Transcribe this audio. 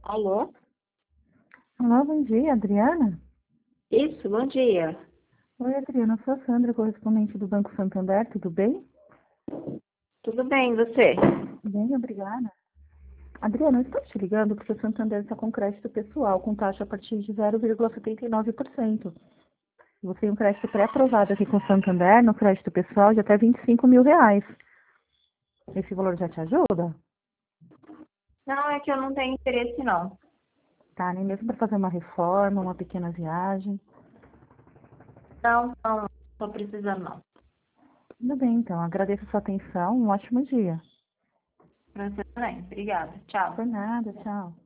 Alô? Olá, bom dia, Adriana. Isso, bom dia. Oi, Adriana, eu sou a Sandra, correspondente do Banco Santander, tudo bem? Tudo bem, e você? Bem, obrigada. Adriana, eu estou te ligando porque o Santander está com crédito pessoal, com taxa a partir de 0,79%. Você tem um crédito pré-aprovado aqui com o Santander, no crédito pessoal, de até R$ 25.000. Esse valor já te ajuda? Não, é que eu não tenho interesse, não. Tá, nem mesmo para fazer uma reforma, uma pequena viagem. Não, não, estou precisando, não. Tudo bem, então. Agradeço a sua atenção, um ótimo dia. Pra você também. Obrigada. Tchau. Por nada, tchau.